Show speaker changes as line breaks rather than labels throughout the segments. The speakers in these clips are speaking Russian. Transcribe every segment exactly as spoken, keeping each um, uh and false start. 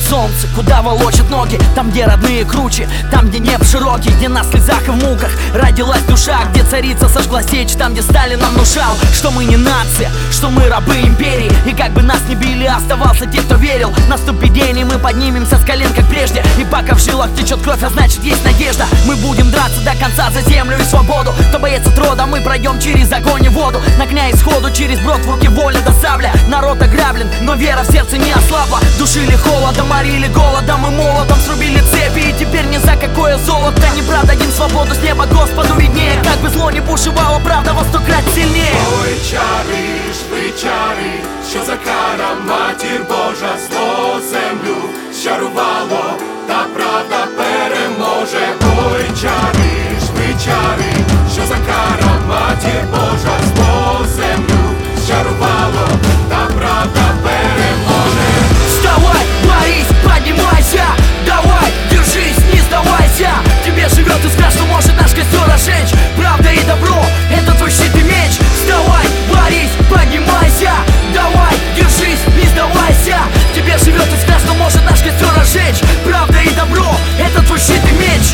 солнце, куда волочат ноги. Там, где родные круче, там, где небо широкий, где на слезах и в муках родилась душа, где царица сожгла сечь, там, где Сталин нам внушал, что мы не нация, что мы рабы империи. И как бы нас не били, оставался те, кто верил. Наступит день, и мы поднимемся с колен, как прежде. И пока в жилах течет кровь, а значит есть надежда. Мы будем драться до конца за землю и свободу. Кто боится трода, мы пройдем через огонь и воду. Нагняя исходу через брод, в руки воля до сабля. Народ ограблен, но вера в сердце не ослабла. Душили холодом, морили голодом и молотом, срубили цепи, и теперь ни за какое золото не продадим свободу с неба Господу виднее. Как бы зло не бушевало, правда во сто крат сильнее.
Ой, чари, швейчари, що за кара, матір Божа, зло землю щарувало, та правда переможе. Ой, чари, швейчари, що за кара, матір Божа, зло землю щарувало, та правда переможе.
Вставай, борись, поднимайся, давай, держись, не сдавайся. Тебе живет искра, что может наш костер разжечь. Правда и добро, это твой щит и меч. Вставай, борись, поднимайся, давай, держись, не сдавайся. Тебе живет искра, что может наш костер разжечь. Правда и добро, это твой щит и меч.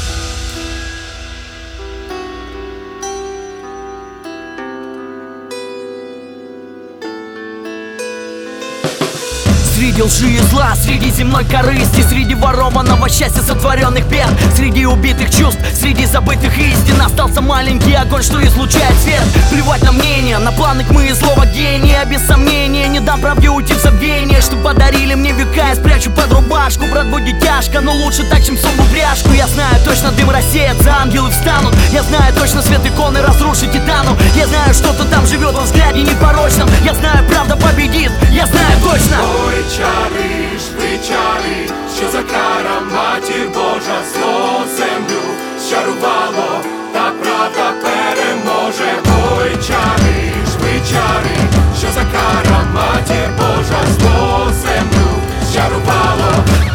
Среди лжи и зла, среди земной корысти, среди ворованного счастья, сотворенных бед, среди убитых чувств, среди забытых истин остался маленький огонь, что излучает свет. Плевать на мнение, на планы тьмы и злого гения. Без сомнения не дам правде уйти в забвение. Что подарили мне века, я спрячу под рубашку. Брат, будет тяжко, но лучше так, чем сон в пряжку. Я знаю точно, дым рассеется, ангелы встанут. Я знаю точно, свет иконы разрушит титану. Я знаю, что-то там живет во взгляде непорочном. Я знаю, правда победит, я знаю точно.
Ой, чари, швейчари, що за кара, матір Божа, зло землю щарувало, та правда переможе. Ой, чари, швейчари, що за кара, матір Божа, зло землю щарувало.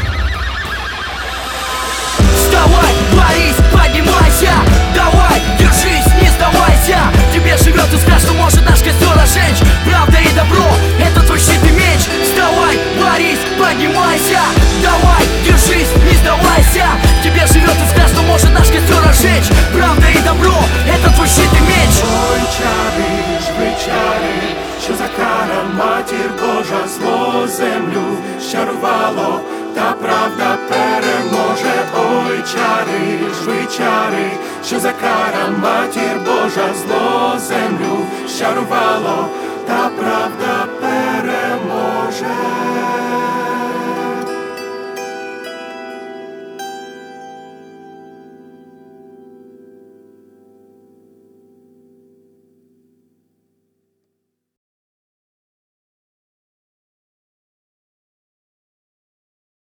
Вставай, борись, поднимайся, давай, держись, не сдавайся. Тебе живет искра, что может наш костер разжечь. Правда и добро, это твой щит и меч. Вставай, борись, поднимайся, давай, держись, не сдавайся. Тебе живет искра, что может наш костер разжечь. Правда и добро, это твой щит и меч.
Ой, чари, швейчари, що за кара, матір Божа, зло землю щарувало, та правда переможе. Ой, чари, швейчари, що за кара, матір Божа, зло землю щарувало,